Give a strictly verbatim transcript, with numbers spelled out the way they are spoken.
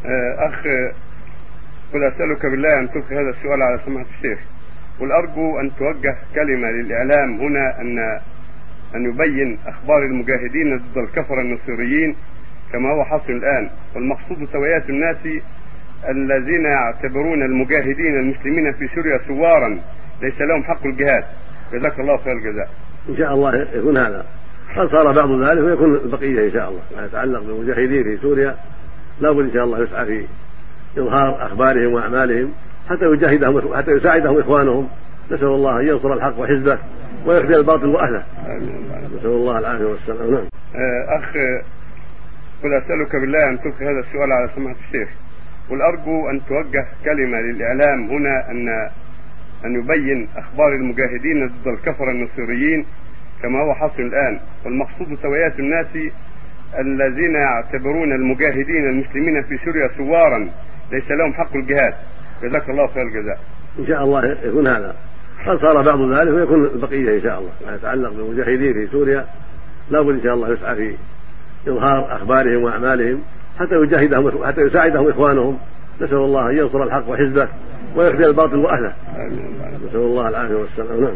أخ، قل أسألك بالله أن تلقي هذا السؤال على سماحة الشيخ، قل أرجو أن توجه كلمة للإعلام هنا أن أن يبين أخبار المجاهدين ضد الكفرة النصيريين كما هو حاصل الآن، والمقصود سوية الناس الذين يعتبرون المجاهدين المسلمين في سوريا ثوارا ليس لهم حق الجهاد. جزاك الله خير الجزاء. إن شاء الله يكون هذا، قد صار بعض ذلك ويكون البقية إن شاء الله. ما يتعلق بالمجاهدين في سوريا لا بد إن شاء الله يسعى في إظهار أخبارهم وأعمالهم حتى يجاهدهم حتى يساعدهم إخوانهم. نسأل الله أن ينصر الحق وحزبه ويخذل الباطل وأهله. نسأل الله العافية والسلام. نعم. أخ، قل أسألك بالله أن تلقي هذا السؤال على سماحة الشيخ، قل أرجو أن توجه كلمة للإعلام هنا أن أن يبين أخبار المجاهدين ضد الكفرة النصيريين كما هو حاصل الآن، والمقصود سوية الناس الذين يعتبرون المجاهدين المسلمين في سوريا ثوارا ليس لهم حق الجهاد. جزاك الله خير الجزاء. إن شاء الله يكون هذا، قد صار بعض ذلك ويكون البقية إن شاء الله. ما يتعلق بالمجاهدين في سوريا لا بد إن شاء الله يسعى في إظهار أخبارهم وأعمالهم حتى يجاهدهم حتى يساعدهم إخوانهم. نسأل الله أن ينصر الحق وحزبه ويخذل الباطل وأهله. نسأل الله العافية والسلام. نعم.